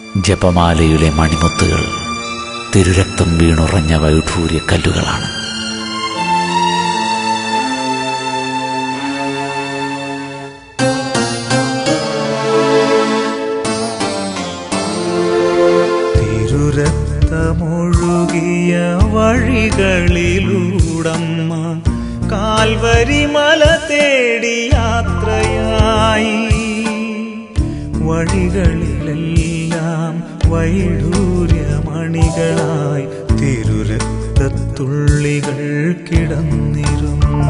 ജപമാലയിലെ മണിമുത്തുകൾ തിരുരക്തം വീണുറഞ്ഞ വൈഢൂര്യ കല്ലുകളാണ്. തിരുരക്തമൊഴുകിയ വഴികളിലൂടമ്മ കാൽവരി മല തേടി യാത്രയായി. വഴികളിലെല്ലാം വൈഢൂര്യമണികളായി തിരുരക്തത്തുള്ളികൾ കിടന്നിരുന്നു.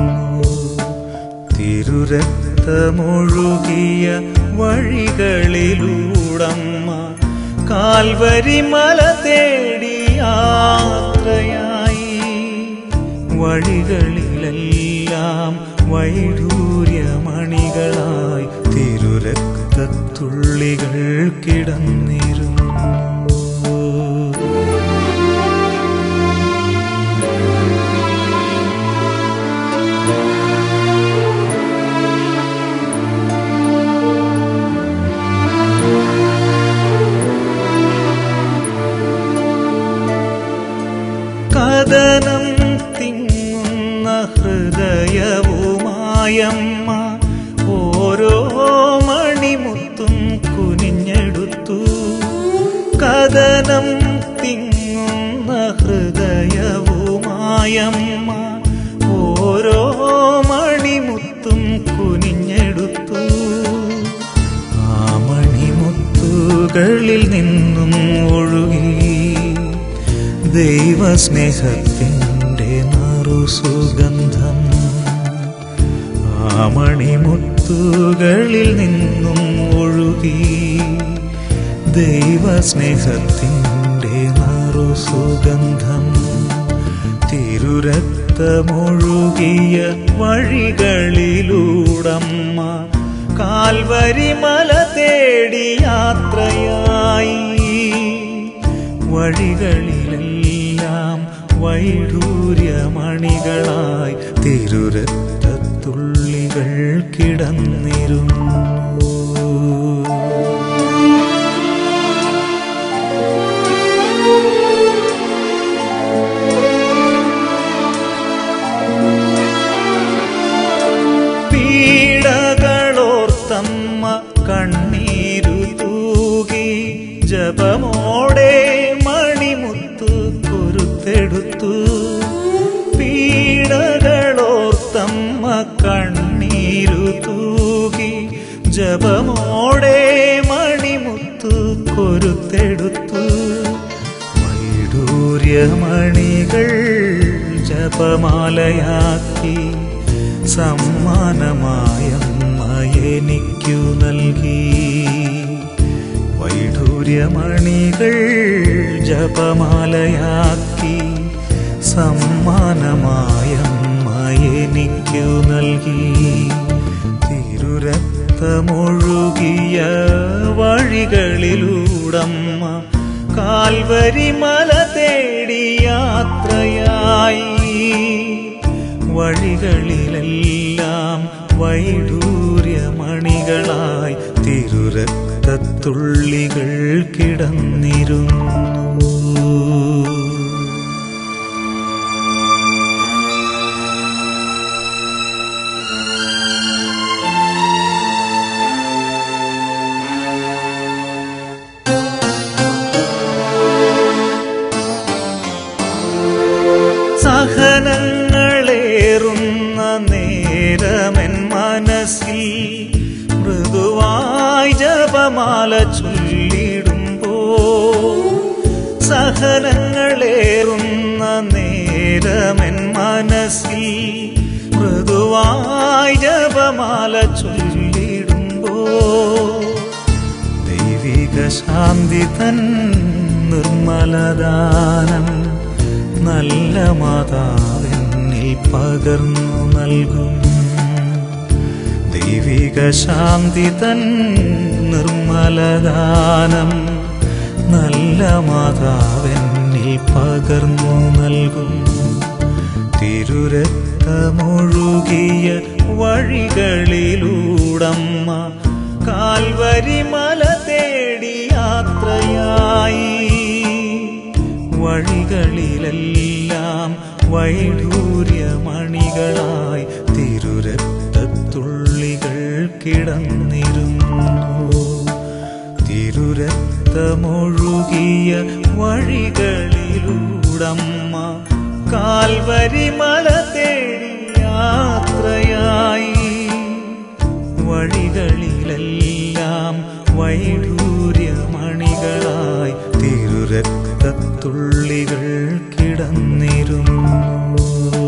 തിരുരക്തമൊഴുകിയ വഴികളിലൂടമ്മ കാൽവരി മല തേടി യാത്രയായി. വഴികളിലെല്ലാം വൈഢൂര്യമണികളായി തിരുരക്തത്തുള്ളികൾ കിടന്നിരുന്നു. കഥനം തിങ്ങുന്ന ഹൃദയവുമായമ്മ ഓരോ മണിമുത്തും കുനിഞ്ഞെടുത്തു. കഥനം തിങ്ങുന്ന ഹൃദയവുമായമ്മ ഓരോ മണിമുത്തും കുനിഞ്ഞെടുത്തു. ആ മണിമുത്തുകളിൽ നിന്നും ഒഴുകി ദൈവസ്നേഹത്തിൻ്റെ നറുസുഗന്ധം. ആ മണിമുത്തുകളിൽ നിന്നും ഒഴുകി ദൈവസ്നേഹത്തിൻ്റെ നറുസുഗന്ധം. തിരുരക്തമൊഴുകിയ വഴികളിലൂടമ്മ കാൽവരി മല തേടി യാത്രയായി. വഴികളിലെല്ലാം വൈഢൂര്യമണികളായി തിരുരക്തത്തുള്ളികൾ കിടന്നിരുന്നു. പീഡകളോർത്തമ്മ കണ്ണീരു തൂകി ജപമോടെ മണിമുത്തു കൊരുത്തെടുത്തു. പീഡകളോർത്തമ്മ കണ്ണീരു തൂകി ജപമോടെ മണിമുത്തു കൊരുത്തെടുത്തു. വൈഢൂര്യമണികൾ ജപമാലയാക്കി സമ്മാനമായമ്മ എനിക്കു നൽകി. വൈഢൂര്യമണികൾ ജപമാലയാക്കി സമ്മാനമായമ്മ എനിക്കു നൽകി. തിരുരക്തമൊഴുകിയ വഴികളിലൂടമ്മ കാൽവരി മല തേടി യാത്രയായി. വഴികളിലെല്ലാം വൈഢൂര്യമണികളായി തിരുരക്തത്തുള്ളികൾ കിടന്നിരുന്നു. സഹനങ്ങളേറുന്ന നേരമെൻ മനസ്സിൽ മൃദുവായി ജപമാല ചൊല്ലിടുമ്പോ. സഹനങ്ങളേറുന്ന നേരമെൻ മനസ്സിൽ മൃദുവായി ജപമാല ചൊല്ലിടുമ്പോ. ദൈവിക ശാന്തി തൻ നിർമ്മലദാനം നല്ല മാതാവെന്നിൽ പകർന്നു നൽകും. ദൈവിക ശാന്തി തൻ നിർമ്മലദാനം നല്ല മാതാവെന്നിൽ പകർന്നു നൽകും. തിരുരക്തമൊഴുകിയ വഴികളിലൂടമ്മ കാൽവരി മല തേടി യാത്രയായി. വൈഡൂര്യമണികളായി തിരുരക്തത്തുള്ളികൾ കിടന്നിരുന്നു. തിരുരക്തമൊഴുകിയ വഴികളിലൂടമ്മ കാൽവരി മല തേടി യാത്രയായി. വഴികളിലെല്ലാം വൈഡൂര്യമണികളായി തിരുരക്തത്തുള്ളികൾ കിടന്നിരുന്നു.